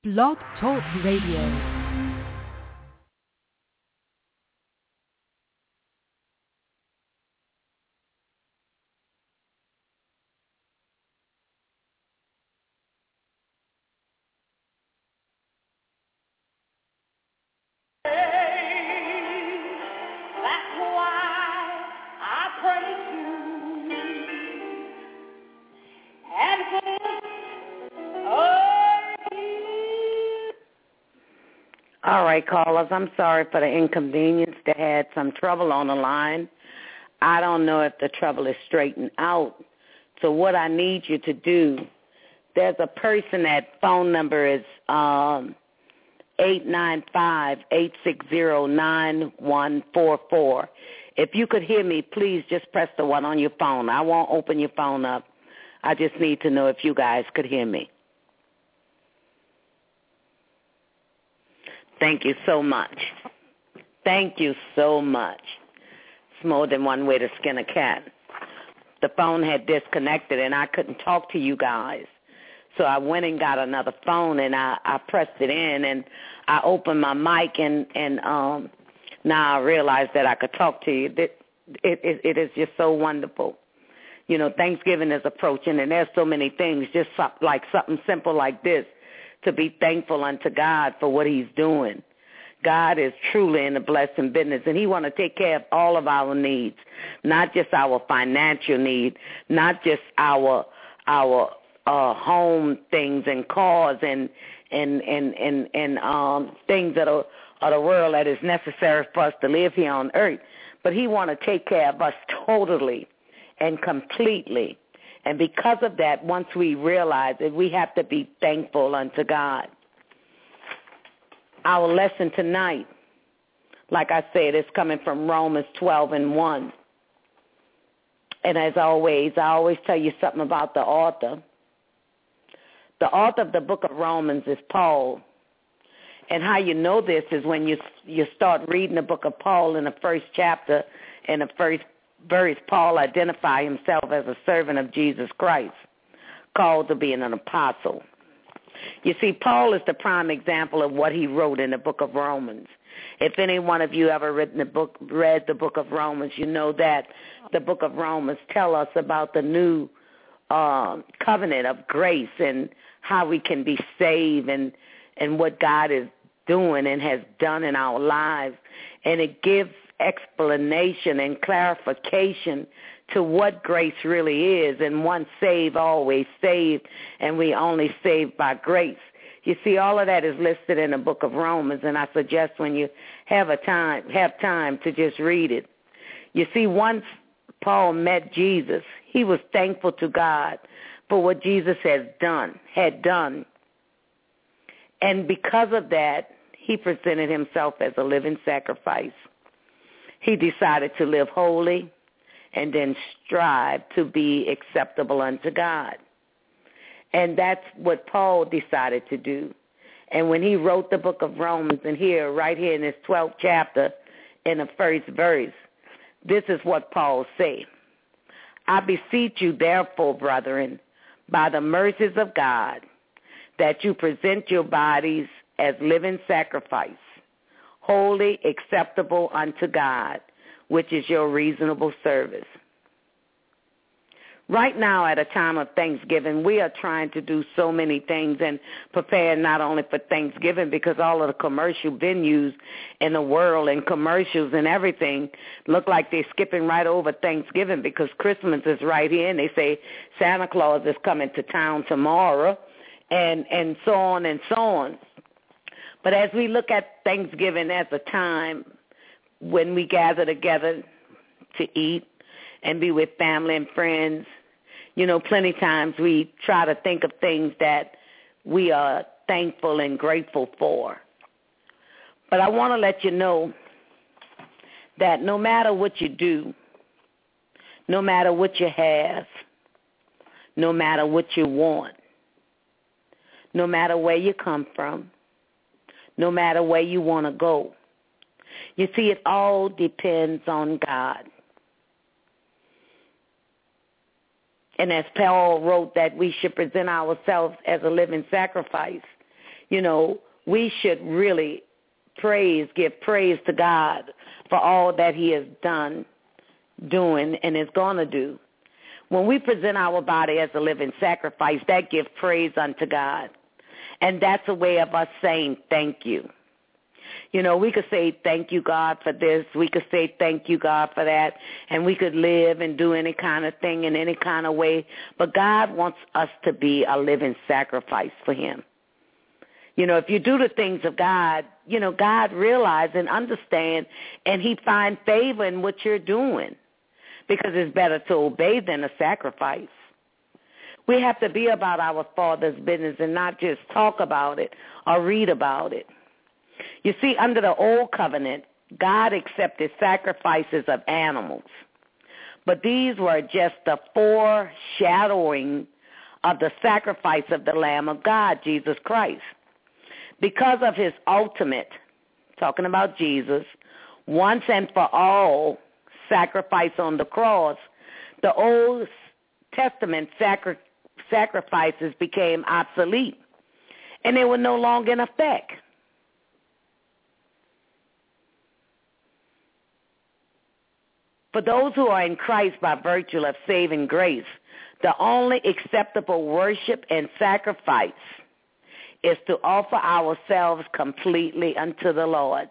Blog Talk Radio. All right, callers, I'm sorry for the inconvenience. They had some trouble on the line. I don't know if the trouble is straightened out. So what I need you to do, there's a person that phone number is 895-860-9144. If you could hear me, please just press the one on your phone. I won't open your phone up. I just need to know if you guys could hear me. Thank you so much. Thank you so much. It's more than one way to skin a cat. The phone had disconnected, and I couldn't talk to you guys. So I went and got another phone, and I pressed it in, and I opened my mic, and now I realize that I could talk to you. It is just so wonderful. You know, Thanksgiving is approaching, and there's so many things, just like something simple like this, to be thankful unto God for what he's doing. God is truly in the blessing business, and he want to take care of all of our needs, not just our financial need, not just our home things and cars and things that are the world that is necessary for us to live here on earth. But he want to take care of us totally and completely. And because of that, once we realize it, we have to be thankful unto God. Our lesson tonight, like I said, is coming from Romans 12:1. And as always, I always tell you something about the author. The author of the book of Romans is Paul. And how you know this is when you start reading the book of Paul in the first chapter, in the first verse, Paul identified himself as a servant of Jesus Christ, called to be an apostle. You see, Paul is the prime example of what he wrote in the book of Romans. If any one of you ever read the book of Romans, you know that the book of Romans tell us about the new covenant of grace and how we can be saved and what God is doing and has done in our lives. And it gives explanation and clarification to what grace really is, and once saved, always saved, and we only saved by grace. You see, all of that is listed in the book of Romans, and I suggest when you have time to just read it. You see, once Paul met Jesus, he was thankful to God for what Jesus had done. And because of that, he presented himself as a living sacrifice. He decided to live holy and then strive to be acceptable unto God. And that's what Paul decided to do. And when he wrote the book of Romans, and right here in his 12th chapter, in the first verse, this is what Paul said. I beseech you, therefore, brethren, by the mercies of God, that you present your bodies as living sacrifice, holy, acceptable unto God, which is your reasonable service. Right now, at a time of Thanksgiving, we are trying to do so many things and prepare not only for Thanksgiving, because all of the commercial venues in the world and commercials and everything look like they're skipping right over Thanksgiving because Christmas is right here, and they say Santa Claus is coming to town tomorrow, and so on and so on. But as we look at Thanksgiving as a time when we gather together to eat and be with family and friends, you know, plenty times we try to think of things that we are thankful and grateful for. But I want to let you know that no matter what you do, no matter what you have, no matter what you want, no matter where you come from, no matter where you want to go. You see, it all depends on God. And as Paul wrote that we should present ourselves as a living sacrifice, we should really give praise to God for all that he has done, doing, and is going to do. When we present our body as a living sacrifice, that gives praise unto God. And that's a way of us saying thank you. We could say thank you, God, for this. We could say thank you, God, for that. And we could live and do any kind of thing in any kind of way. But God wants us to be a living sacrifice for him. If you do the things of God, God realizes and understands, and he finds favor in what you're doing, because it's better to obey than a sacrifice. We have to be about our Father's business and not just talk about it or read about it. You see, under the old covenant, God accepted sacrifices of animals, but these were just the foreshadowing of the sacrifice of the Lamb of God, Jesus Christ. Because of his ultimate, talking about Jesus, once and for all sacrifice on the cross, the Old Testament sacrifices became obsolete, and they were no longer in effect. For those who are in Christ by virtue of saving grace, the only acceptable worship and sacrifice is to offer ourselves completely unto the Lord.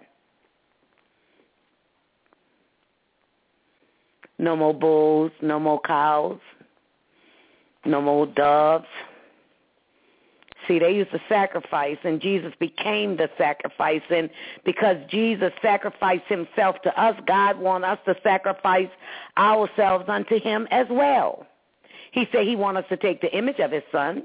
No more bulls, no more cows, no more doves. See, they used to sacrifice, and Jesus became the sacrifice. And because Jesus sacrificed himself to us, God wants us to sacrifice ourselves unto him as well. He said he wants us to take the image of his son.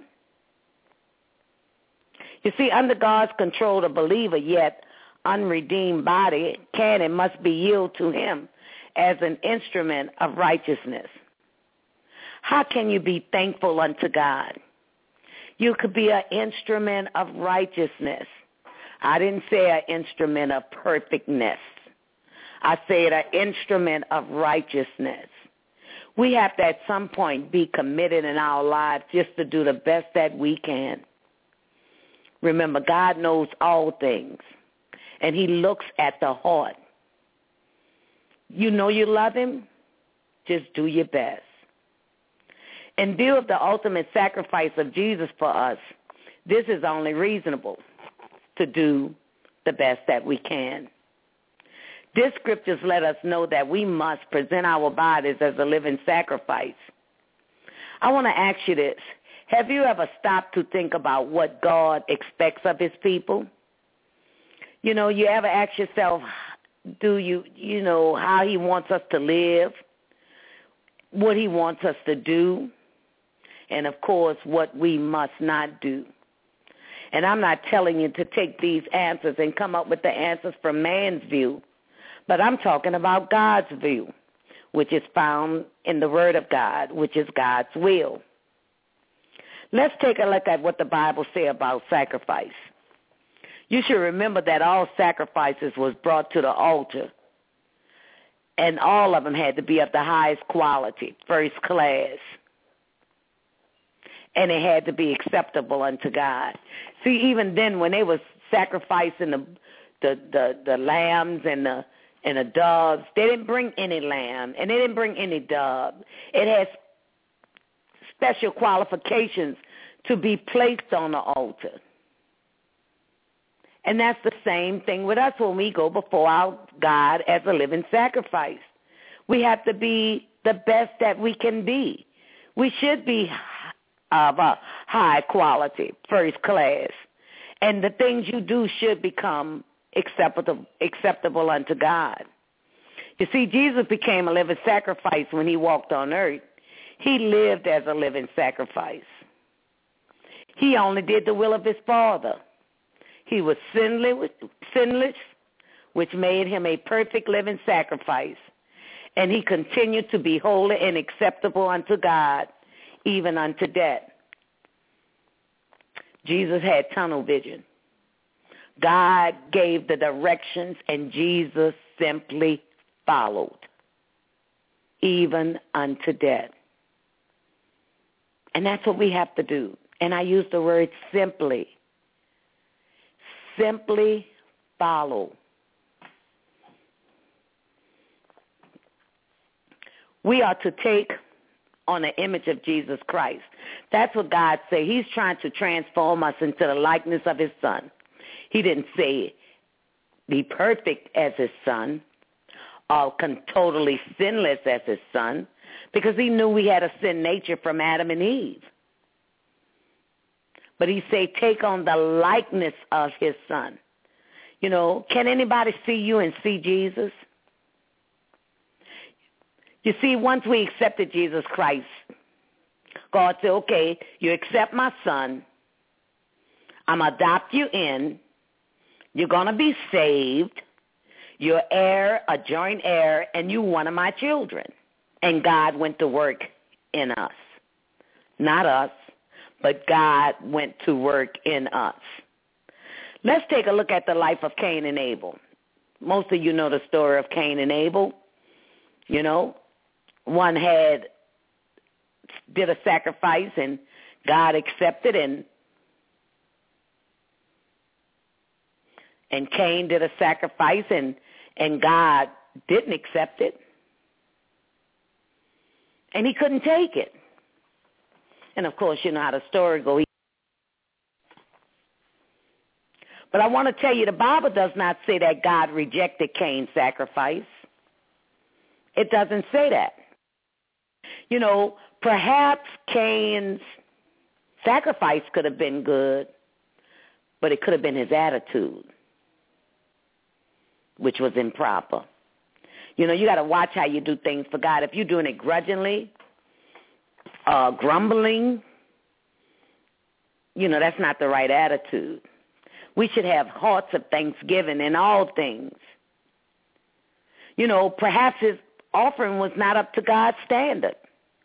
You see, under God's control, the believer, yet unredeemed body can and must be yielded to him as an instrument of righteousness. How can you be thankful unto God? You could be an instrument of righteousness. I didn't say an instrument of perfectness. I said an instrument of righteousness. We have to at some point be committed in our lives just to do the best that we can. Remember, God knows all things, and he looks at the heart. You know you love him, just do your best. In view of the ultimate sacrifice of Jesus for us, this is only reasonable to do the best that we can. These scriptures let us know that we must present our bodies as a living sacrifice. I want to ask you this. Have you ever stopped to think about what God expects of his people? You ever ask yourself, how he wants us to live, what he wants us to do, and, of course, what we must not do? And I'm not telling you to take these answers and come up with the answers from man's view, but I'm talking about God's view, which is found in the Word of God, which is God's will. Let's take a look at what the Bible says about sacrifice. You should remember that all sacrifices was brought to the altar, and all of them had to be of the highest quality, first class, and it had to be acceptable unto God. See, even then, when they was sacrificing the lambs and the doves, they didn't bring any lamb, and they didn't bring any dove. It has special qualifications to be placed on the altar. And that's the same thing with us when we go before our God as a living sacrifice. We have to be the best that we can be. We should be of a high quality, first class. And the things you do should become acceptable unto God. You see, Jesus became a living sacrifice when he walked on earth. He lived as a living sacrifice. He only did the will of his Father. He was sinless, which made him a perfect living sacrifice. And he continued to be holy and acceptable unto God, even unto death. Jesus had tunnel vision. God gave the directions, and Jesus simply followed, even unto death. And that's what we have to do. And I use the word simply. simply follow. We are to take on the image of Jesus Christ. That's what God said. He's trying to transform us into the likeness of his son. He didn't say be perfect as his son or totally sinless as his son, because he knew we had a sin nature from Adam and Eve. But he said take on the likeness of his son. You know, can anybody see you and see Jesus? You see, once we accepted Jesus Christ, God said, okay, you accept my son. I'm going to adopt you in. You're going to be saved. You're heir, a joint heir, and you one of my children. And God went to work in us. Not us, but God went to work in us. Let's take a look at the life of Cain and Abel. Most of you know the story of Cain and Abel. You know, one did a sacrifice and God accepted, and Cain did a sacrifice and God didn't accept it. And he couldn't take it. And of course, you know how the story goes. But I want to tell you, the Bible does not say that God rejected Cain's sacrifice. It doesn't say that. You know, perhaps Cain's sacrifice could have been good, but it could have been his attitude, which was improper. You know, you got to watch how you do things for God. If you're doing it grudgingly, grumbling, you know, that's not the right attitude. We should have hearts of thanksgiving in all things. You know, perhaps his offering was not up to God's standard.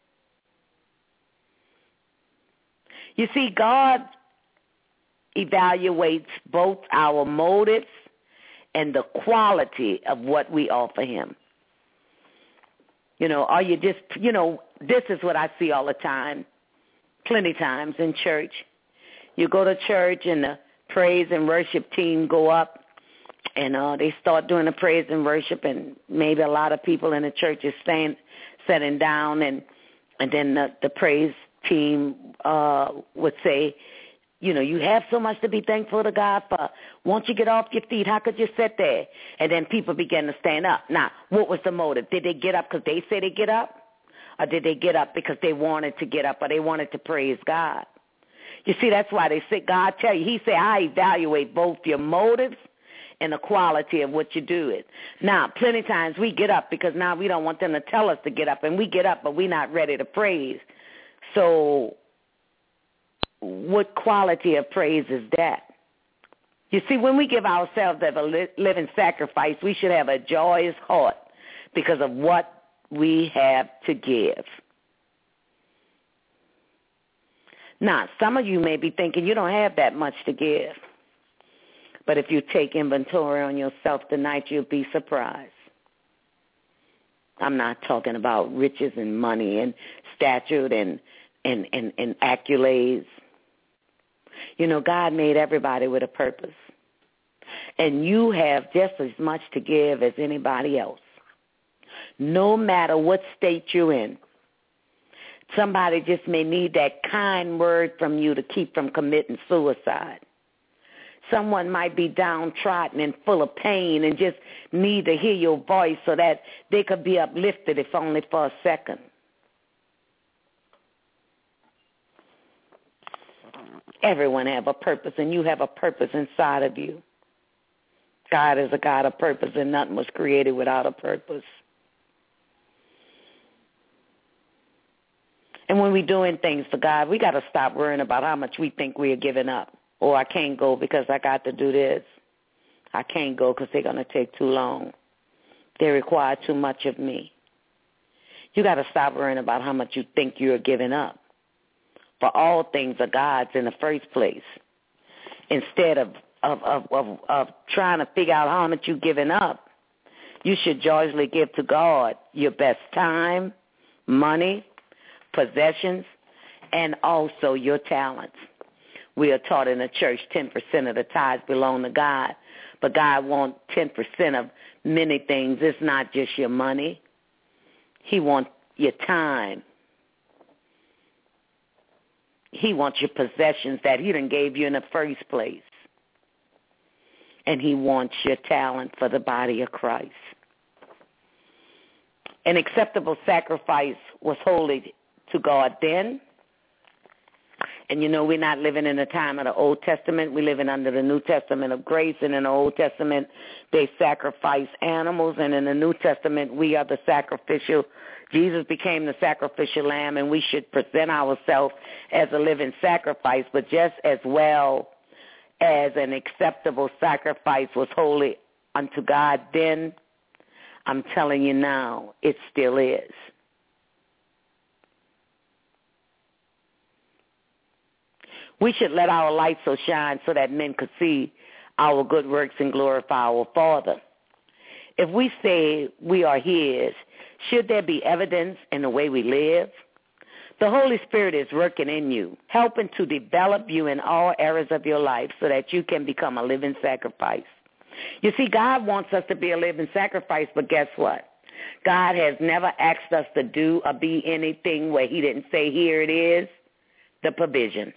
You see, God evaluates both our motives and the quality of what we offer him. You know, are you just, you know, this is what I see all the time, plenty times in church. You go to church and the praise and worship team go up and they start doing the praise and worship, and maybe a lot of people in the church is sitting down, and then the praise team would say, you know, you have so much to be thankful to God for. Won't you get off your feet? How could you sit there? And then people began to stand up. Now, what was the motive? Did they get up because they said they get up? Or did they get up because they wanted to get up or they wanted to praise God? You see, that's why they say, God tell you, he said, I evaluate both your motives and the quality of what you do it. Now, plenty of times we get up because now we don't want them to tell us to get up, and we get up, but we're not ready to praise. So what quality of praise is that? You see, when we give ourselves as a living sacrifice, we should have a joyous heart because of what we have to give. Now, some of you may be thinking you don't have that much to give. But if you take inventory on yourself tonight, you'll be surprised. I'm not talking about riches and money and stature and accolades. You know, God made everybody with a purpose. And you have just as much to give as anybody else. No matter what state you're in. Somebody just may need that kind word from you to keep from committing suicide. Someone might be downtrodden and full of pain and just need to hear your voice so that they could be uplifted, if only for a second. Everyone have a purpose, and you have a purpose inside of you. God is a God of purpose, and nothing was created without a purpose. And when we're doing things for God, we got to stop worrying about how much we think we are giving up. Or I can't go because I got to do this. I can't go because they're going to take too long. They require too much of me. You got to stop worrying about how much you think you're giving up. For all things are God's in the first place. Instead of trying to figure out how much you're giving up, you should joyously give to God your best time, money, possessions, and also your talents. We are taught in the church 10% of the tithes belong to God, but God wants 10% of many things. It's not just your money. He wants your time. He wants your possessions that he done gave you in the first place. And he wants your talent for the body of Christ. An acceptable sacrifice was holy to God then. And, you know, we're not living in the time of the Old Testament. We're living under the New Testament of grace. And in the Old Testament, they sacrificed animals. And in the New Testament, we are the sacrificial. Jesus became the sacrificial lamb, and we should present ourselves as a living sacrifice. But just as well as an acceptable sacrifice was holy unto God then, I'm telling you now, it still is. We should let our light so shine so that men could see our good works and glorify our Father. If we say we are his, should there be evidence in the way we live? The Holy Spirit is working in you, helping to develop you in all areas of your life so that you can become a living sacrifice. You see, God wants us to be a living sacrifice, but guess what? God has never asked us to do or be anything where he didn't say, here it is, the provisions.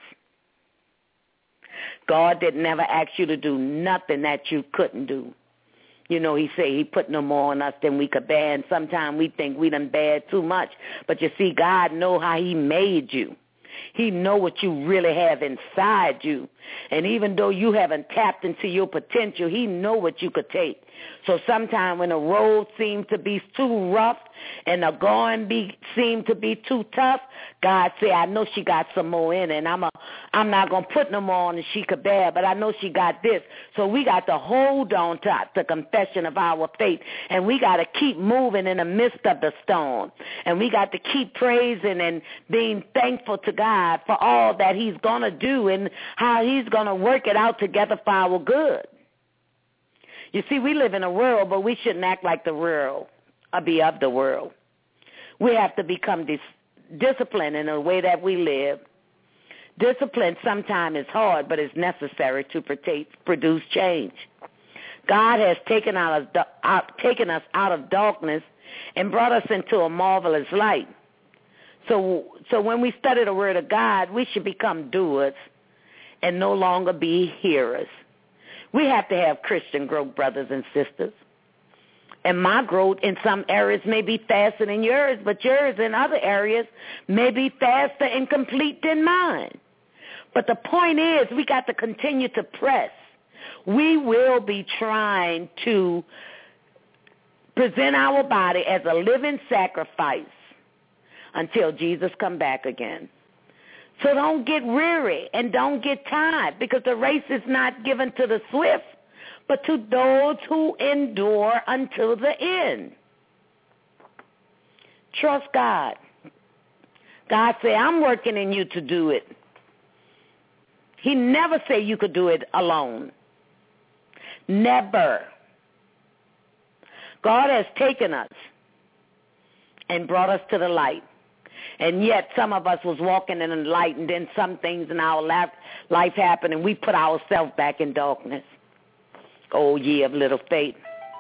God did never ask you to do nothing that you couldn't do. You know, he said he put no more on us than we could bear, and sometimes we think we done bear too much. But you see, God know how he made you. He know what you really have inside you. And even though you haven't tapped into your potential, he know what you could take. So sometimes when the road seems to be too rough and the going seem to be too tough, God say, I know she got some more in it, and I'm not going to put no more on than she could bear, but I know she got this. So we got to hold on to the confession of our faith, and we got to keep moving in the midst of the storm. And we got to keep praising and being thankful to God for all that he's going to do and how he's going to work it out together for our good. You see, we live in a world, but we shouldn't act like the world or be of the world. We have to become disciplined in the way that we live. Discipline sometimes is hard, but it's necessary to produce change. God has taken us out of darkness and brought us into a marvelous light. So when we study the Word of God, we should become doers and no longer be hearers. We have to have Christian growth, brothers and sisters. And my growth in some areas may be faster than yours, but yours in other areas may be faster and complete than mine. But the point is, we got to continue to press. We will be trying to present our body as a living sacrifice until Jesus come back again. So don't get weary and don't get tired, because the race is not given to the swift, but to those who endure until the end. Trust God. God say, I'm working in you to do it. He never say you could do it alone. Never. God has taken us and brought us to the light. And yet some of us was walking in the light, and then some things in our life happened, and we put ourselves back in darkness. Oh, ye of little faith.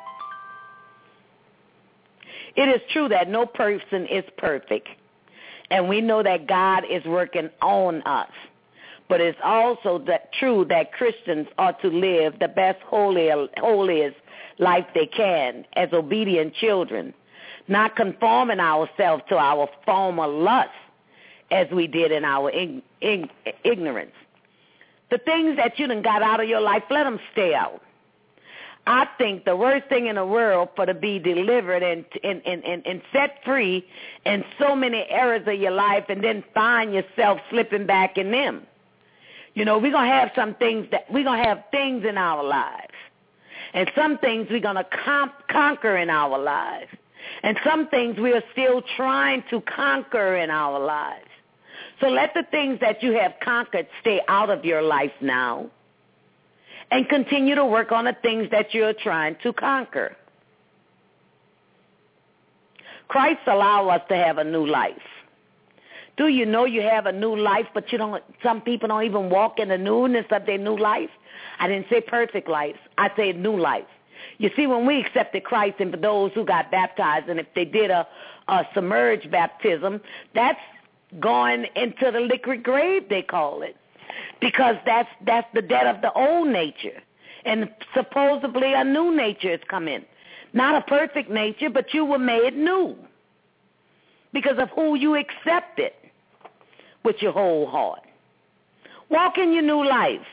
It is true that no person is perfect, and we know that God is working on us. But it's also true that Christians are to live the best, holiest life they can as obedient children, not conforming ourselves to our former lust as we did in our ignorance. The things that you done got out of your life, let them stay out. I think the worst thing in the world for to be delivered and set free in so many areas of your life and then find yourself slipping back in them. You know, we're going to have we're going to have things in our lives. And some things we're going to conquer in our lives. And some things we are still trying to conquer in our lives. So let the things that you have conquered stay out of your life now. And continue to work on the things that you're trying to conquer. Christ allows us to have a new life. Do you know you have a new life, but some people don't even walk in the newness of their new life? I didn't say perfect life. I said new life. You see, when we accepted Christ, and for those who got baptized, and if they did a submerged baptism, that's going into the liquid grave, they call it, because that's the death of the old nature, and supposedly a new nature is coming. Not a perfect nature, but you were made new because of who you accepted with your whole heart. Walk in your new life.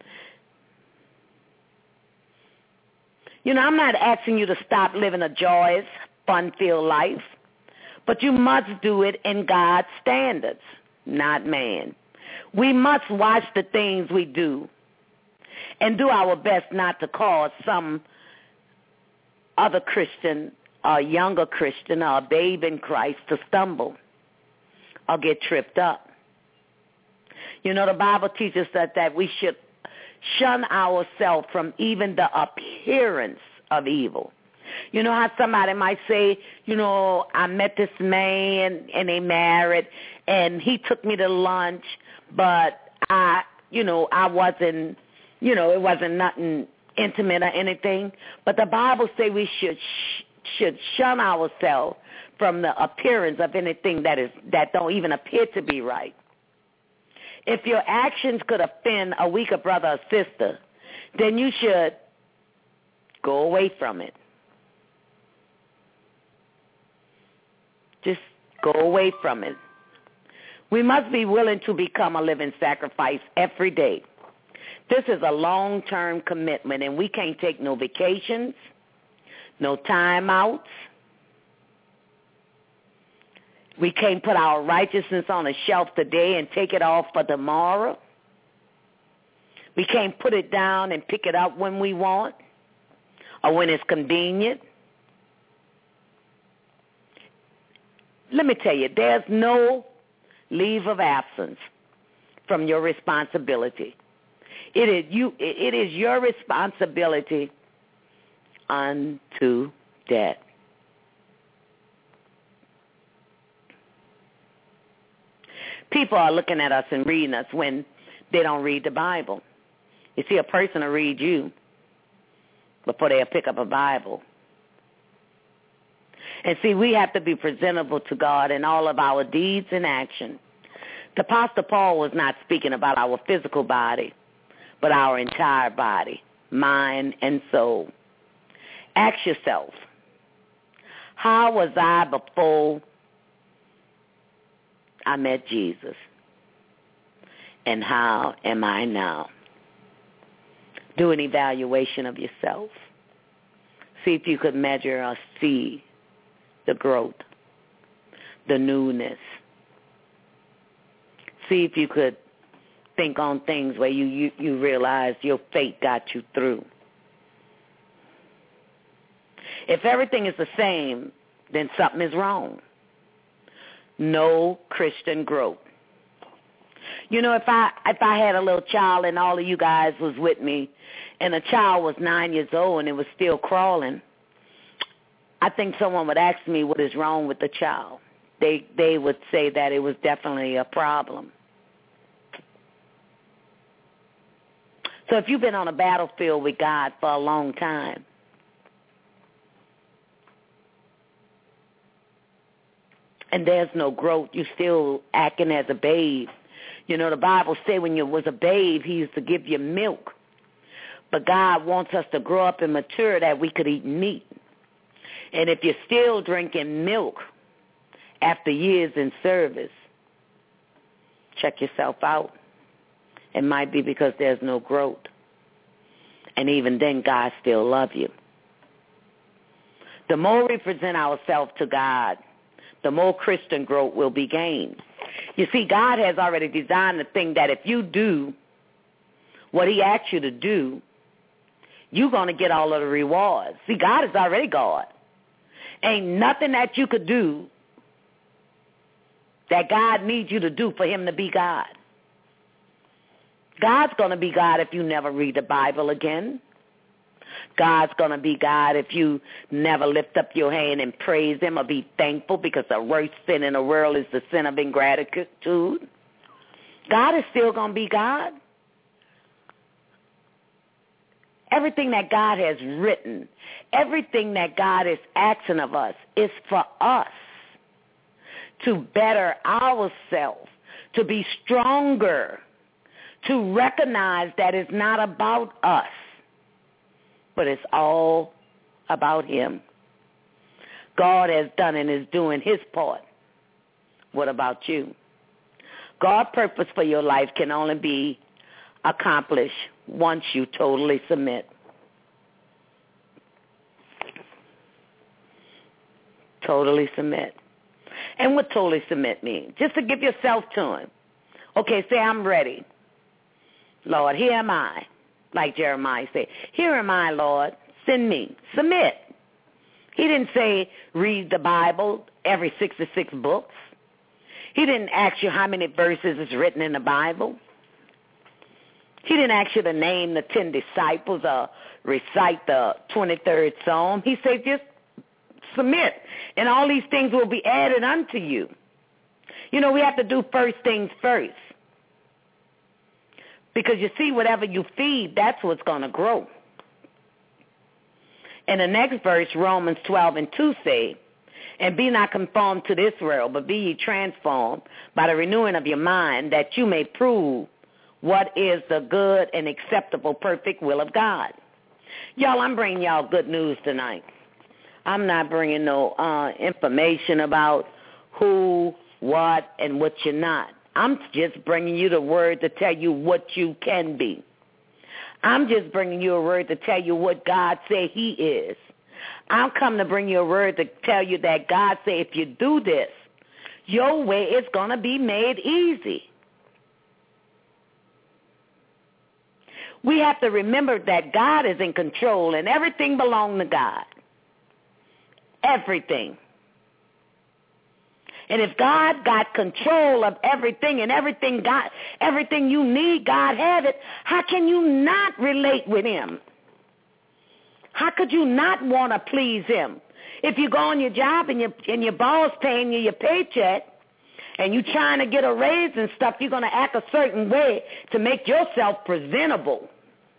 You know, I'm not asking you to stop living a joyous, fun-filled life, but you must do it in God's standards, not man. We must watch the things we do and do our best not to cause some other Christian, a younger Christian, or a babe in Christ to stumble or get tripped up. You know, the Bible teaches us that we should shun ourselves from even the appearance of evil. You know how somebody might say, you know, I met this man and they married and he took me to lunch, but I wasn't, it wasn't nothing intimate or anything. But the Bible say we should shun ourselves from the appearance of anything that don't even appear to be right. If your actions could offend a weaker brother or sister, then you should go away from it. Just go away from it. We must be willing to become a living sacrifice every day. This is a long-term commitment, and we can't take no vacations, no time-outs. We can't put our righteousness on a shelf today and take it off for tomorrow. We can't put it down and pick it up when we want or when it's convenient. Let me tell you, there's no leave of absence from your responsibility. It is your responsibility unto death. People are looking at us and reading us when they don't read the Bible. You see, a person will read you before they'll pick up a Bible. And see, we have to be presentable to God in all of our deeds and action. The Apostle Paul was not speaking about our physical body, but our entire body, mind, and soul. Ask yourself, how was I before I met Jesus? And how am I now? Do an evaluation of yourself. See if you could measure or see the growth, the newness. See if you could think on things where you realize your faith got you through. If everything is the same, then something is wrong. No Christian growth. You know, if I had a little child and all of you guys was with me, and a child was 9 years old and it was still crawling, I think someone would ask me what is wrong with the child. They would say that it was definitely a problem. So if you've been on a battlefield with God for a long time, and there's no growth, you're still acting as a babe. You know, the Bible said when you was a babe, he used to give you milk. But God wants us to grow up and mature that we could eat meat. And if you're still drinking milk after years in service, check yourself out. It might be because there's no growth. And even then, God still loves you. The more we present ourselves to God, the more Christian growth will be gained. You see, God has already designed the thing that if you do what he asks you to do, you're going to get all of the rewards. See, God is already God. Ain't nothing that you could do that God needs you to do for him to be God. God's going to be God if you never read the Bible again. God's going to be God if you never lift up your hand and praise him or be thankful, because the worst sin in the world is the sin of ingratitude. God is still going to be God. Everything that God has written, everything that God is asking of us is for us to better ourselves, to be stronger, to recognize that it's not about us, but it's all about him. God has done and is doing his part. What about you? God's purpose for your life can only be accomplished once you totally submit. Totally submit. And what totally submit mean? Just to give yourself to him. Okay, say, I'm ready. Lord, here am I. Like Jeremiah said, here am I, Lord. Send me. Submit. He didn't say read the Bible, every 66 books. He didn't ask you how many verses is written in the Bible. He didn't ask you to name the 10 disciples or recite the 23rd Psalm. He said just submit, and all these things will be added unto you. You know, we have to do first things first. Because you see, whatever you feed, that's what's going to grow. In the next verse, Romans 12:2 say, and be not conformed to this world, but be ye transformed by the renewing of your mind, that you may prove what is the good and acceptable, perfect will of God. Y'all, I'm bringing y'all good news tonight. I'm not bringing no information about who, what, and what you're not. I'm just bringing you the word to tell you what you can be. I'm just bringing you a word to tell you what God said he is. I'm coming to bring you a word to tell you that God said if you do this, your way is going to be made easy. We have to remember that God is in control and everything belongs to God. Everything. And if God got control of everything and everything you need, God had it, how can you not relate with him? How could you not want to please him? If you go on your job and your boss paying you your paycheck and you trying to get a raise and stuff, you're going to act a certain way to make yourself presentable.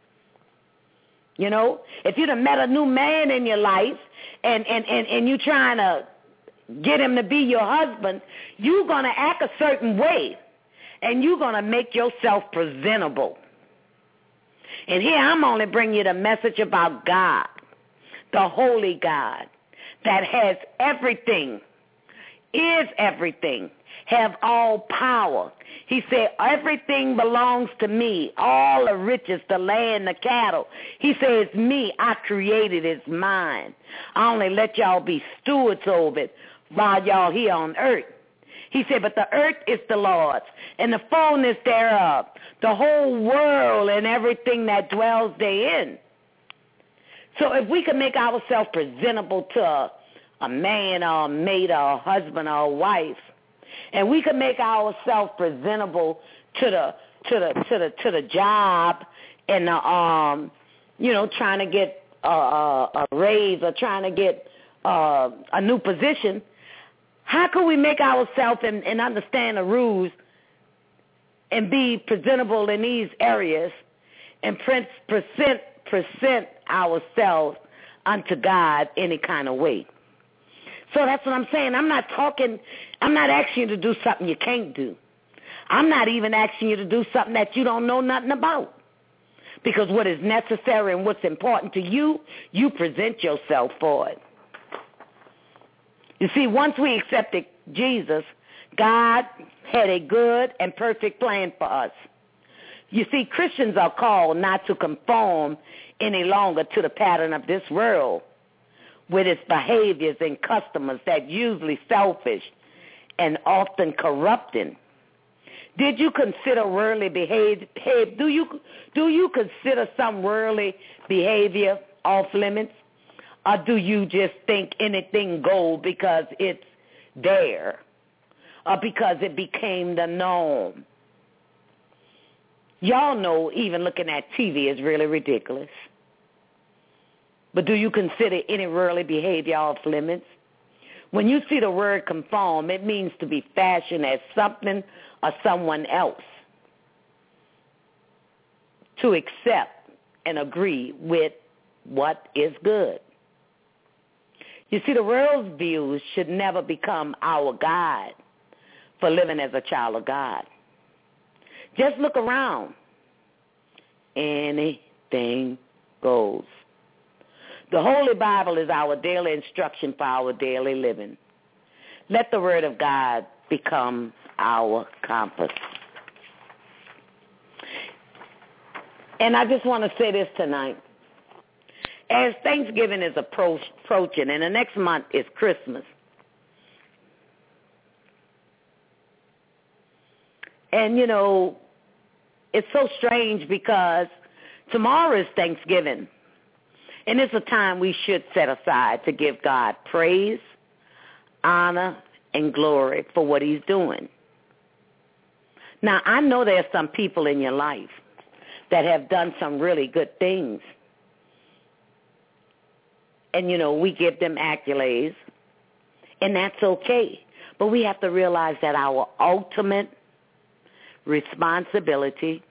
You know, if you'd have met a new man in your life and you trying to get him to be your husband, you're going to act a certain way, and you're going to make yourself presentable. And here I'm only bringing you the message about God, the holy God, that has everything, is everything, have all power. He said, everything belongs to me, all the riches, the land, the cattle. He says, it's me, I created, it's mine. I only let y'all be stewards over it while y'all here on earth. He said, but the earth is the Lord's, and the fullness thereof, the whole world and everything that dwells therein. So if we can make ourselves presentable to a man or a mate or a husband or a wife, and we can make ourselves presentable to the job and trying to get a raise or trying to get a new position, how can we make ourselves and understand the rules and be presentable in these areas and present ourselves unto God any kind of way? So that's what I'm saying. I'm not asking you to do something you can't do. I'm not even asking you to do something that you don't know nothing about. Because what is necessary and what's important to you, you present yourself for it. You see, once we accepted Jesus, God had a good and perfect plan for us. You see, Christians are called not to conform any longer to the pattern of this world with its behaviors and customs that usually selfish and often corrupting. Did you consider worldly behavior? Do you consider some worldly behavior off limits? Or do you just think anything goes because it's there or because it became the norm? Y'all know even looking at TV is really ridiculous. But do you consider any worldly behavior off limits? When you see the word conform, it means to be fashioned as something or someone else, to accept and agree with what is good. You see, the world's views should never become our guide for living as a child of God. Just look around. Anything goes. The Holy Bible is our daily instruction for our daily living. Let the Word of God become our compass. And I just want to say this tonight. As Thanksgiving is approaching, and the next month is Christmas, and, you know, it's so strange because tomorrow is Thanksgiving. And it's a time we should set aside to give God praise, honor, and glory for what he's doing. Now, I know there's some people in your life that have done some really good things. And, you know, we give them accolades, and that's okay. But we have to realize that our ultimate responsibility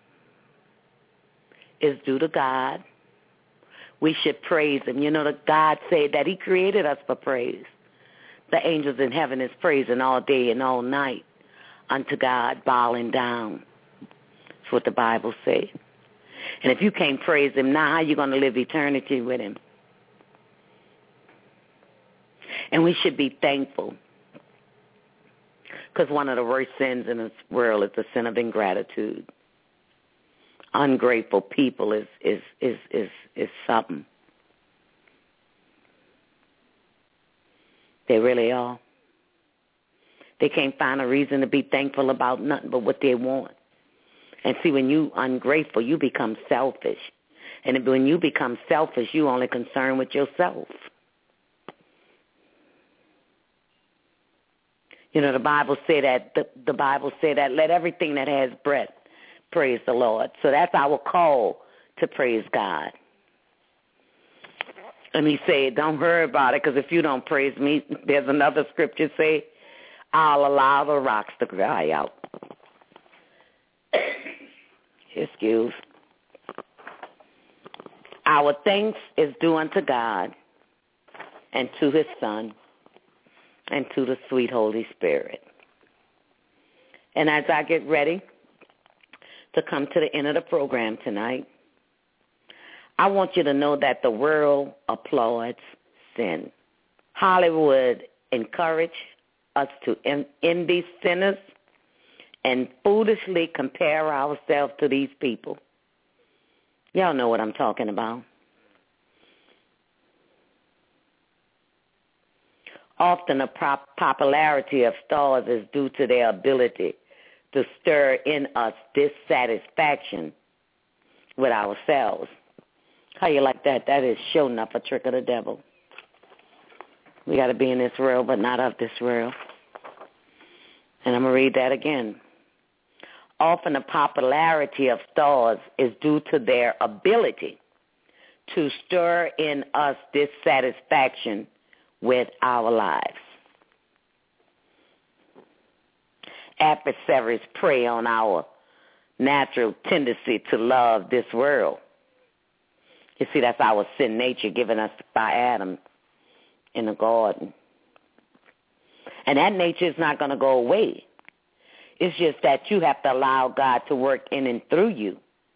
is due to God. We should praise him. You know, that God said that he created us for praise. The angels in heaven is praising all day and all night unto God, bowing down. That's what the Bible says. And if you can't praise him now, how are you going to live eternity with him? And we should be thankful, because one of the worst sins in this world is the sin of ingratitude. Ungrateful people is something. They really are. They can't find a reason to be thankful about nothing but what they want. And see, when you ungrateful, you become selfish. And when you become selfish, you only concerned with yourself. You know, the Bible said that let everything that has breath praise the Lord. So that's our call to praise God. And he said, don't worry about it, because if you don't praise me, there's another scripture say, I'll allow the rocks to cry out. Excuse. Our thanks is due unto God and to his Son and to the sweet Holy Spirit. And as I get ready to come to the end of the program tonight, I want you to know that the world applauds sin. Hollywood encourage us to envy sinners and foolishly compare ourselves to these people. Y'all know what I'm talking about. Often the popularity of stars is due to their ability to stir in us dissatisfaction with ourselves. How you like that? That is sure enough a trick of the devil. We got to be in this world, but not of this world. And I'm going to read that again. Often the popularity of stars is due to their ability to stir in us dissatisfaction with our lives. Adversaries prey on our natural tendency to love this world. You see, that's our sin nature given us by Adam in the garden. And that nature is not going to go away. It's just that you have to allow God to work in and through you.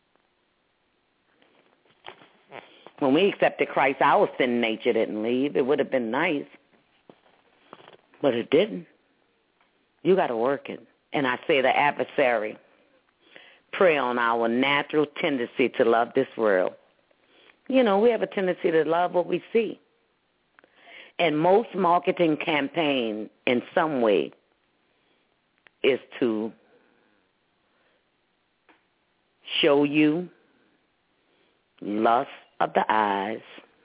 When we accepted Christ, our sin nature didn't leave. It would have been nice, but it didn't. You got to work it. And I say the adversary prey on our natural tendency to love this world. You know, we have a tendency to love what we see. And most marketing campaign in some way is to show you lust of the eyes,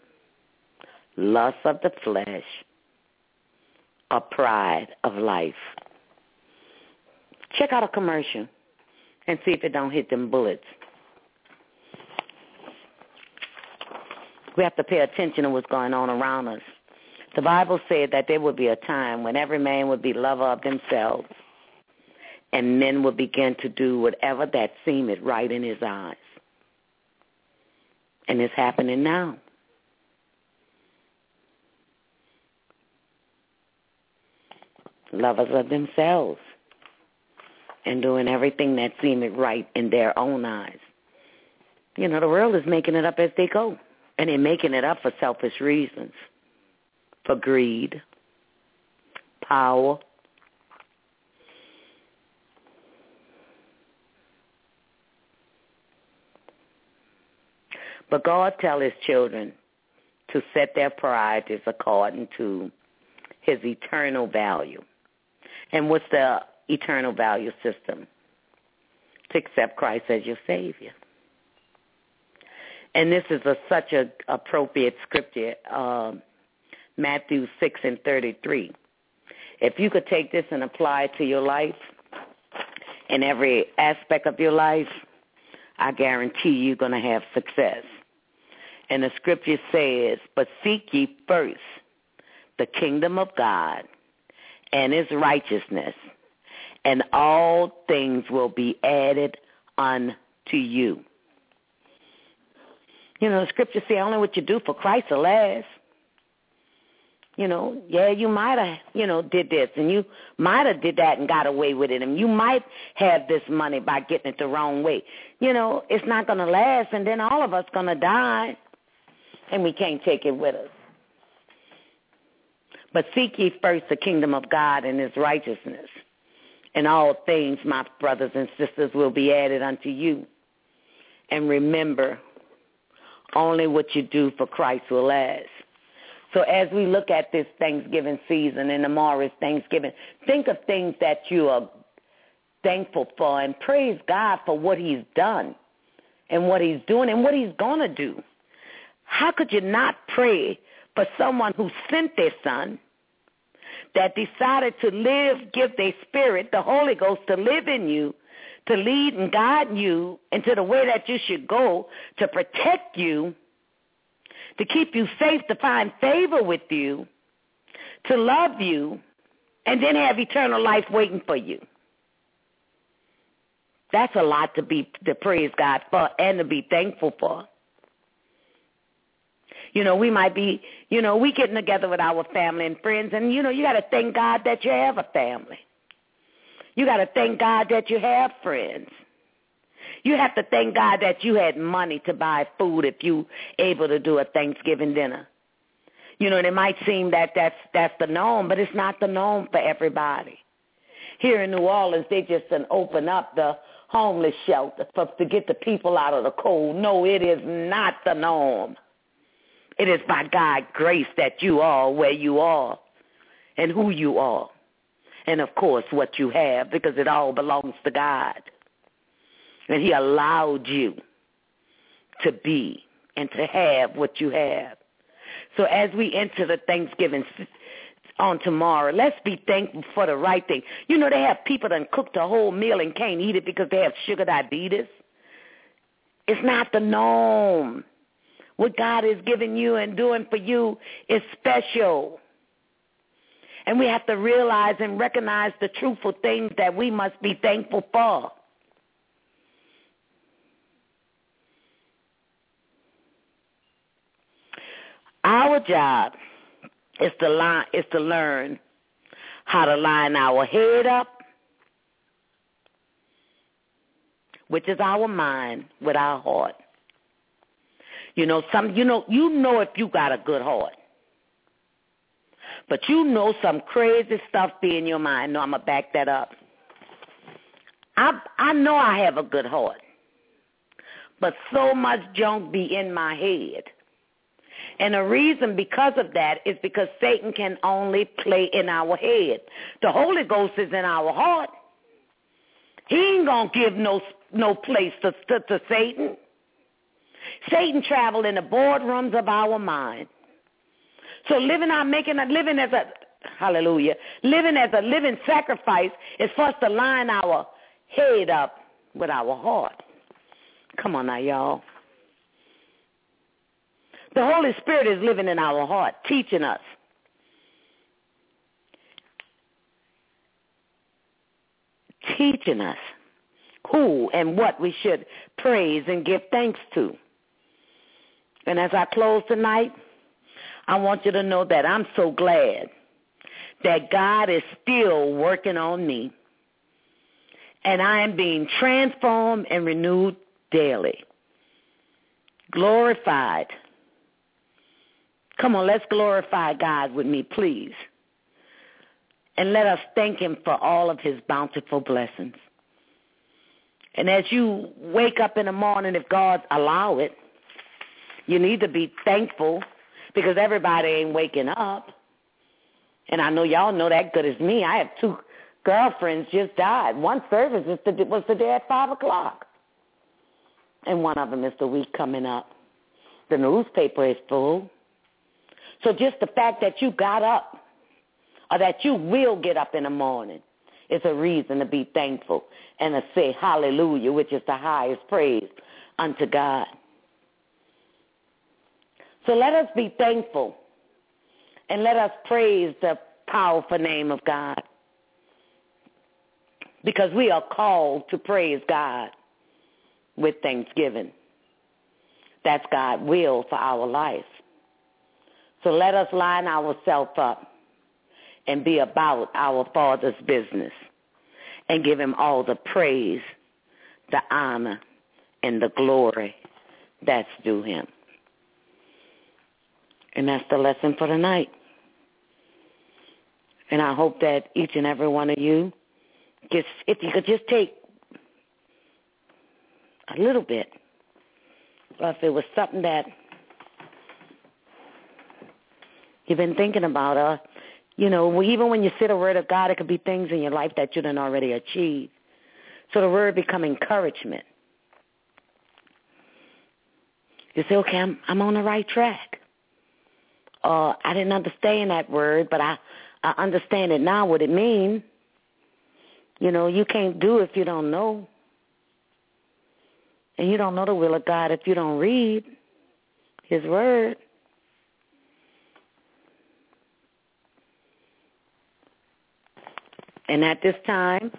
lust of the flesh, or pride of life. Check out a commercial and see if it don't hit them bullets. We have to pay attention to what's going on around us. The Bible said that there would be a time when every man would be lover of themselves, and men would begin to do whatever that seemeth right in his eyes. And it's happening now. Lovers of themselves and doing everything that seemeth right in their own eyes. You know, the world is making it up as they go. And they're making it up for selfish reasons, for greed, power. But God tells his children to set their priorities according to his eternal value. And what's the eternal value system? To accept Christ as your Savior. And this is such an appropriate scripture, Matthew 6:33. If you could take this and apply it to your life, in every aspect of your life, I guarantee you're going to have success. And the scripture says, but seek ye first the kingdom of God and his righteousness, and all things will be added unto you. You know, the scripture say only what you do for Christ will last. You know, yeah, you might have, did this, and you might have did that and got away with it, and you might have this money by getting it the wrong way. You know, it's not going to last, and then all of us going to die, and we can't take it with us. But seek ye first the kingdom of God and his righteousness, and all things, my brothers and sisters, will be added unto you. And remember, only what you do for Christ will last. So as we look at this Thanksgiving season, and tomorrow is Thanksgiving, think of things that you are thankful for and praise God for what he's done and what he's doing and what he's going to do. How could you not pray for someone who sent their son, that decided to live, give their spirit, the Holy Ghost, to live in you, to lead and guide you into the way that you should go, to protect you, to keep you safe, to find favor with you, to love you, and then have eternal life waiting for you? That's a lot to praise God for and to be thankful for. You know, we might be, we getting together with our family and friends, and, you got to thank God that you have a family. You got to thank God that you have friends. You have to thank God that you had money to buy food if you able to do a Thanksgiving dinner. And it might seem that that's the norm, but it's not the norm for everybody. Here in New Orleans, they just open up the homeless shelter to get the people out of the cold. No, it is not the norm. It is by God's grace that you are where you are and who you are. And, of course, what you have, because it all belongs to God. And he allowed you to be and to have what you have. So as we enter the Thanksgiving on tomorrow, let's be thankful for the right thing. They have people that cook the whole meal and can't eat it because they have sugar diabetes. It's not the norm. What God is giving you and doing for you is special. And we have to realize and recognize the truthful things that we must be thankful for. Our job is to learn how to line our head up, which is our mind, with our heart. You know if you got a good heart. But some crazy stuff be in your mind. No, I'm going to back that up. I know I have a good heart. But so much junk be in my head. And the reason because of that is because Satan can only play in our head. The Holy Ghost is in our heart. He ain't going to give no place to Satan. Satan traveled in the boardrooms of our mind. So living as a living sacrifice is for us to line our head up with our heart. Come on now, y'all. The Holy Spirit is living in our heart, teaching us. Teaching us who and what we should praise and give thanks to. And as I close tonight, I want you to know that I'm so glad that God is still working on me. And I am being transformed and renewed daily. Glorified. Come on, let's glorify God with me, please. And let us thank him for all of his bountiful blessings. And as you wake up in the morning, if God allow it, you need to be thankful because everybody ain't waking up. And I know y'all know that good as me. I have 2 girlfriends just died. One service was today at 5 o'clock. And one of them is the week coming up. The newspaper is full. So just the fact that you got up or that you will get up in the morning is a reason to be thankful and to say hallelujah, which is the highest praise unto God. So let us be thankful and let us praise the powerful name of God because we are called to praise God with thanksgiving. That's God's will for our life. So let us line ourselves up and be about our Father's business and give him all the praise, the honor, and the glory that's due him. And that's the lesson for tonight. And I hope that each and every one of you, if you could just take a little bit, or if it was something that you've been thinking about, even when you say the word of God, it could be things in your life that you done already achieved. So the word become encouragement. You say, okay, I'm on the right track. I didn't understand that word, but I understand it now, what it means. You can't do if you don't know. And you don't know the will of God if you don't read his word. And at this time,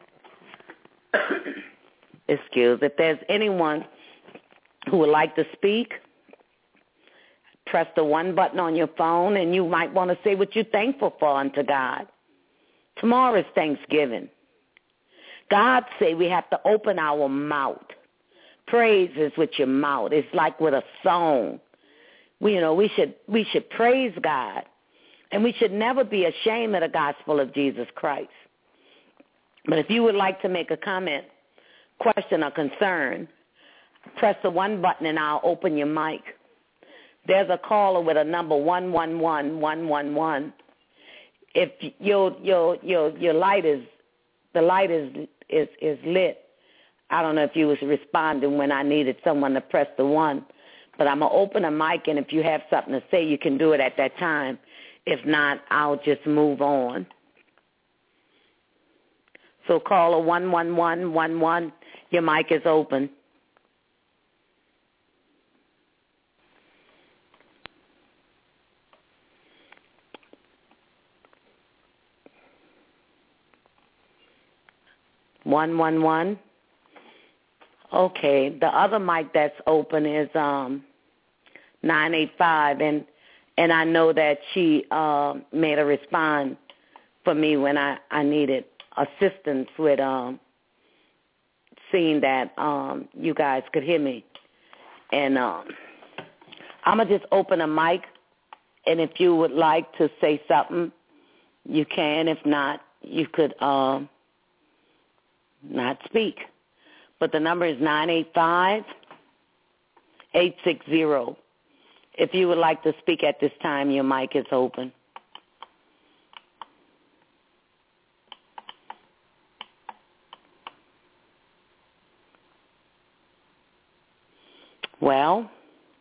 if there's anyone who would like to speak, press the 1 button on your phone, and you might want to say what you're thankful for unto God. Tomorrow is Thanksgiving. God say we have to open our mouth. Praise is with your mouth. It's like with a song. We should praise God, and we should never be ashamed of the gospel of Jesus Christ. But if you would like to make a comment, question, or concern, press the 1 button, and I'll open your mic. There's a caller with a number 111111. If your light is lit, I don't know if you was responding when I needed someone to press the 1, but I'm gonna open a mic, and if you have something to say, you can do it at that time. If not, I'll just move on. So caller 11111, your mic is open. (111). Okay, the other mic that's open is 985, and I know that she made a response for me when I needed assistance with seeing that you guys could hear me. And I'm going to just open a mic, and if you would like to say something, you can. If not, you could not speak. But the number is 985-860. If you would like to speak at this time, your mic is open. Well,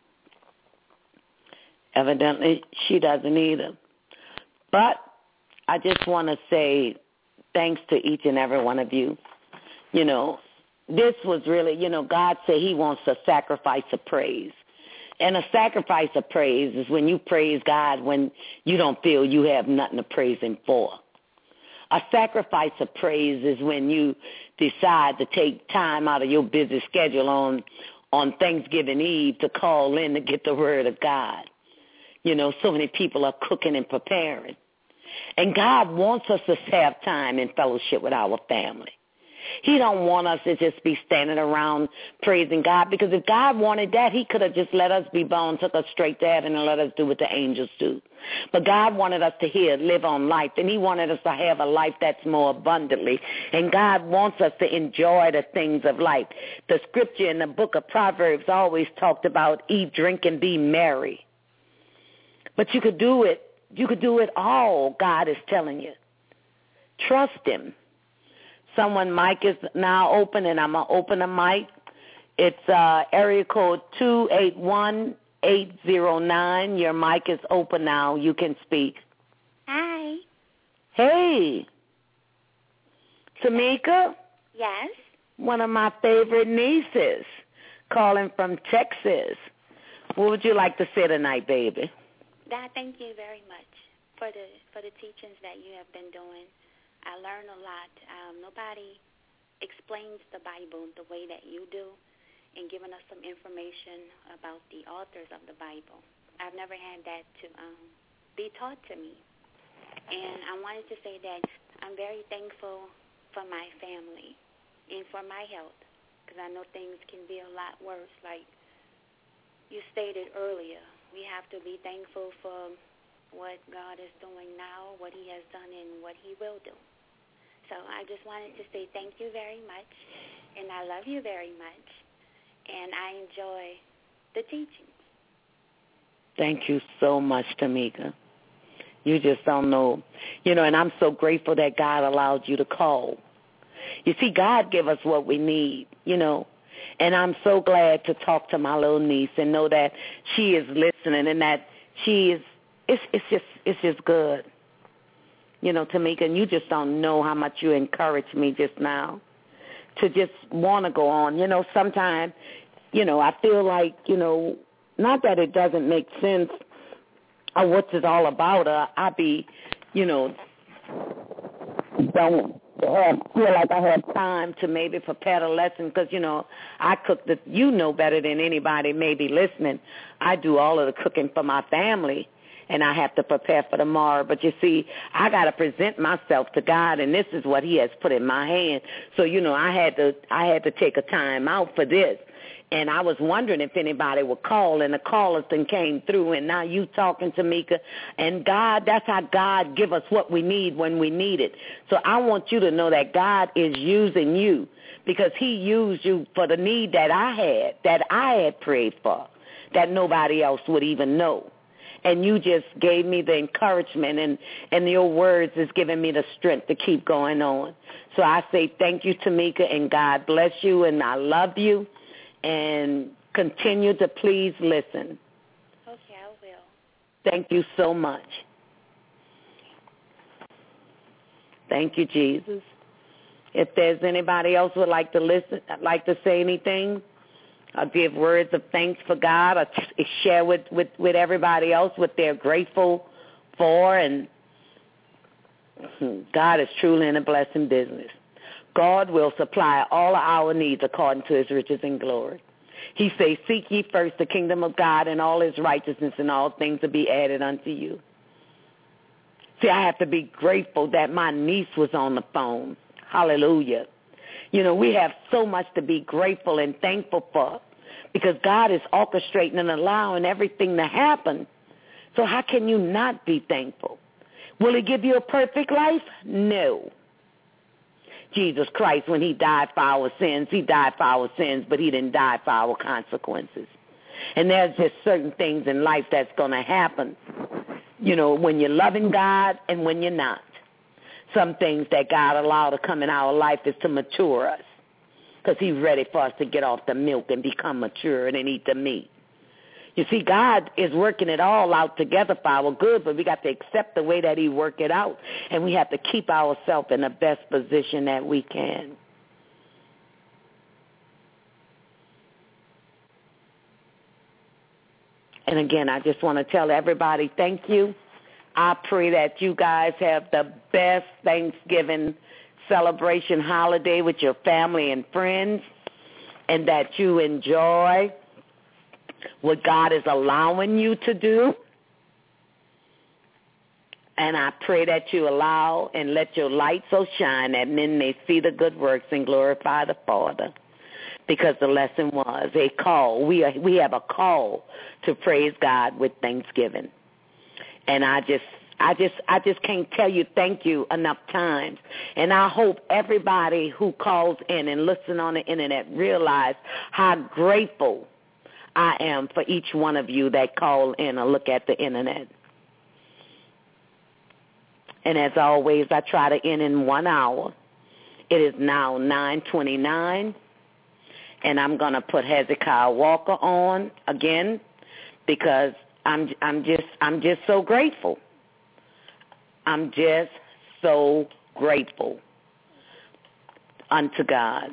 evidently she doesn't either. But I just want to say thanks to each and every one of you. This was really, God said he wants a sacrifice of praise. And a sacrifice of praise is when you praise God when you don't feel you have nothing to praise him for. A sacrifice of praise is when you decide to take time out of your busy schedule on Thanksgiving Eve to call in to get the word of God. You know, so many people are cooking and preparing. And God wants us to have time in fellowship with our family. He don't want us to just be standing around praising God, because if God wanted that, he could have just let us be born, took us straight to heaven, and let us do what the angels do. But God wanted us to live on life, and he wanted us to have a life that's more abundantly. And God wants us to enjoy the things of life. The scripture in the book of Proverbs always talked about eat, drink, and be merry. But you could do it. You could do it all, God is telling you. Trust him. Someone mic is now open, and I'm going to open the mic. It's area code 281-809. Your mic is open now. You can speak. Hi. Hey. Tamika? Yes? One of my favorite nieces, calling from Texas. What would you like to say tonight, baby? Dad, thank you very much for the teachings that you have been doing. I learn a lot. Nobody explains the Bible the way that you do, and giving us some information about the authors of the Bible. I've never had that to be taught to me. And I wanted to say that I'm very thankful for my family and for my health, because I know things can be a lot worse. Like you stated earlier, we have to be thankful for what God is doing now, what he has done, and what he will do. So I just wanted to say thank you very much, and I love you very much, and I enjoy the teachings. Thank you so much, Tamika. You just don't know. You know, and I'm so grateful that God allowed you to call. You see, God give us what we need, you know, and I'm so glad to talk to my little niece and know that she is listening and that she is, it's just good. You know, Tamika, and you just don't know how much you encouraged me just now to just want to go on. You know, sometimes, you know, I feel like, you know, not that it doesn't make sense or what's it all about. I be, you know, don't feel like I have time to maybe prepare the lesson because, you know, I cook you know better than anybody maybe listening. I do all of the cooking for my family, and I have to prepare for tomorrow. But you see, I got to present myself to God, and this is what he has put in my hand. So, you know, I had to take a time out for this. And I was wondering if anybody would call, and the callers then came through, and now you talking to Mika. And God, that's how God give us what we need when we need it. So I want you to know that God is using you because he used you for the need that I had prayed for, that nobody else would even know. And you just gave me the encouragement, and your words is giving me the strength to keep going on. So I say thank you, Tamika, and God bless you, and I love you, and continue to please listen. Okay, I will. Thank you so much. Thank you, Jesus. If there's anybody else who would like to listen, like to say anything, or give words of thanks for God, or share with everybody else what they're grateful for. And God is truly in a blessing business. God will supply all of our needs according to his riches and glory. He says, seek ye first the kingdom of God and all his righteousness, and all things will be added unto you. See, I have to be grateful that my niece was on the phone. Hallelujah. You know, we have so much to be grateful and thankful for because God is orchestrating and allowing everything to happen. So how can you not be thankful? Will he give you a perfect life? No. Jesus Christ, when he died for our sins, he died for our sins, but he didn't die for our consequences. And there's just certain things in life that's going to happen, you know, when you're loving God and when you're not. Some things that God allowed to come in our life is to mature us because he's ready for us to get off the milk and become mature and eat the meat. You see, God is working it all out together for our good, but we got to accept the way that he worked it out, and we have to keep ourselves in the best position that we can. And again, I just want to tell everybody thank you. I pray that you guys have the best Thanksgiving celebration holiday with your family and friends, and that you enjoy what God is allowing you to do. And I pray that you allow and let your light so shine that men may see the good works and glorify the Father. Because the lesson was a call. We have a call to praise God with thanksgiving. And I just can't tell you thank you enough times. And I hope everybody who calls in and listens on the internet realize how grateful I am for each one of you that call in or look at the internet. And as always, I try to end in 1 hour. It is now 9:29, and I'm going to put Hezekiah Walker on again because I'm just so grateful. I'm just so grateful unto God.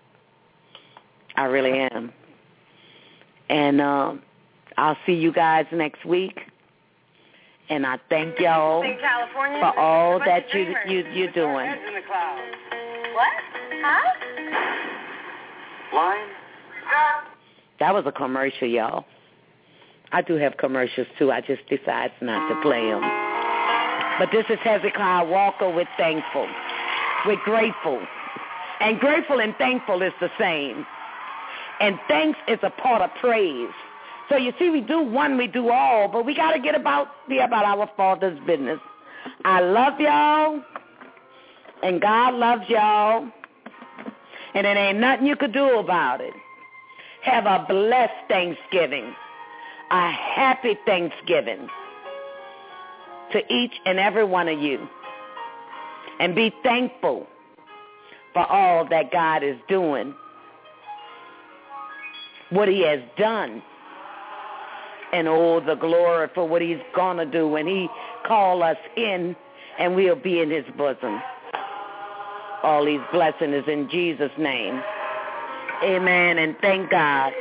I really am. And I'll see you guys next week. And I thank y'all for all that you're doing. What? Huh? Line? That was a commercial, y'all. I do have commercials, too. I just decide not to play them. But this is Hezekiah Walker with Thankful. With Grateful. And grateful and thankful is the same. And thanks is a part of praise. So you see, we do one, we do all, but we got to be about our Father's business. I love y'all, and God loves y'all, and it ain't nothing you could do about it. Have a blessed Thanksgiving, a happy Thanksgiving to each and every one of you, and be thankful for all that God is doing, what he has done, and all the glory for what he's going to do when he call us in and we'll be in his bosom. All these blessings in Jesus' name. Amen, and thank God.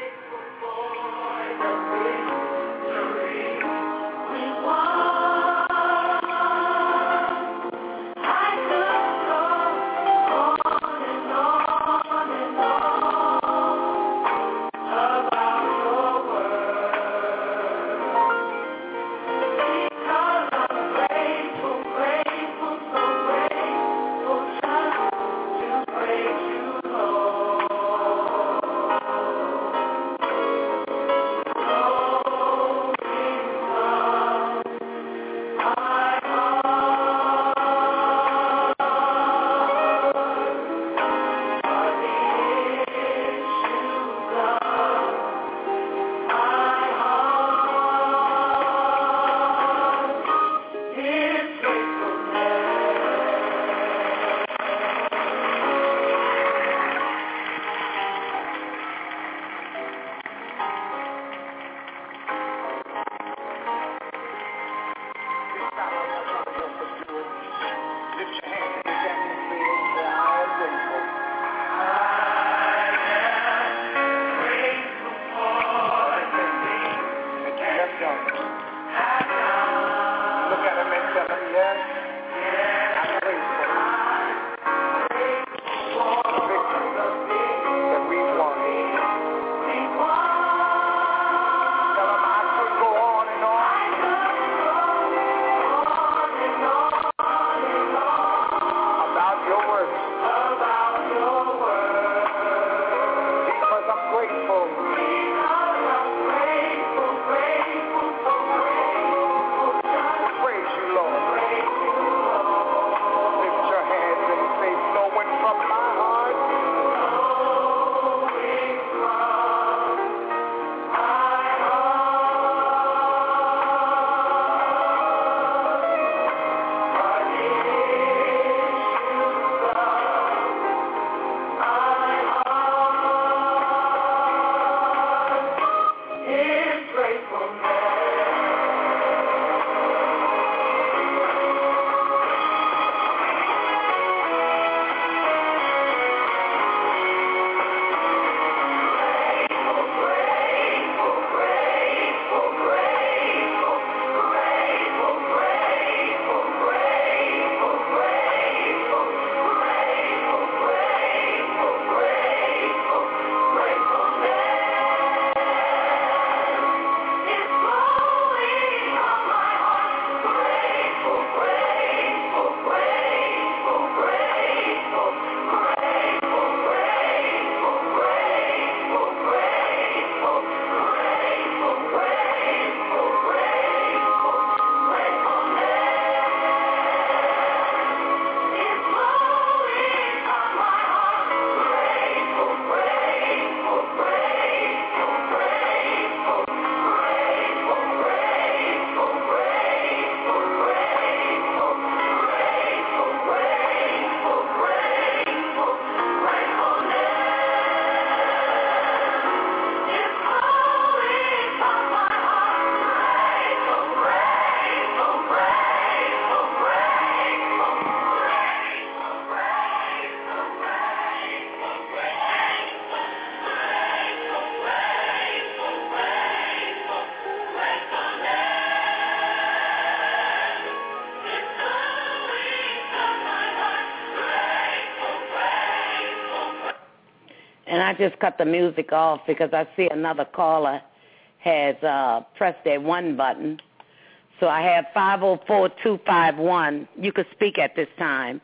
I just cut the music off because I see another caller has pressed their one button. So I have 504-251. You could speak at this time.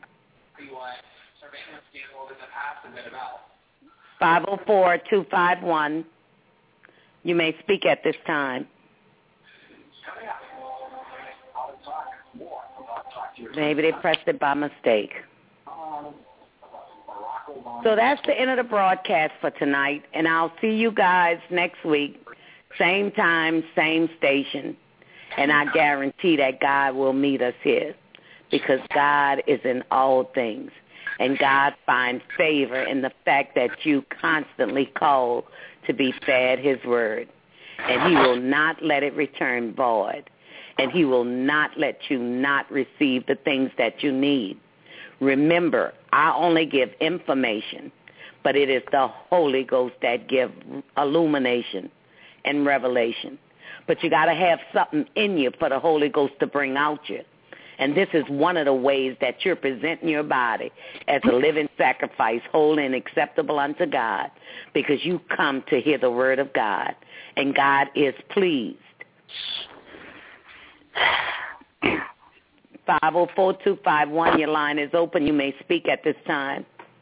504-251. You may speak at this time. Maybe they pressed it by mistake. So that's the end of the broadcast for tonight, and I'll see you guys next week, same time, same station, and I guarantee that God will meet us here because God is in all things, and God finds favor in the fact that you constantly call to be fed his word, and he will not let it return void, and he will not let you not receive the things that you need. Remember, I only give information, but it is the Holy Ghost that gives illumination and revelation. But you got to have something in you for the Holy Ghost to bring out you. And this is one of the ways that you're presenting your body as a living sacrifice, holy and acceptable unto God, because you come to hear the word of God, and God is pleased. 504-251, your line is open. You may speak at this time.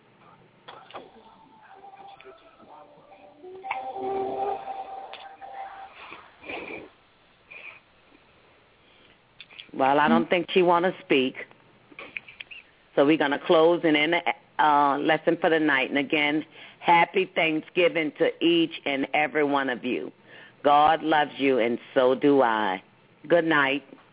Well, I don't think she want to speak. So we're going to close and end the lesson for the night. And again, happy Thanksgiving to each and every one of you. God loves you, and so do I. Good night.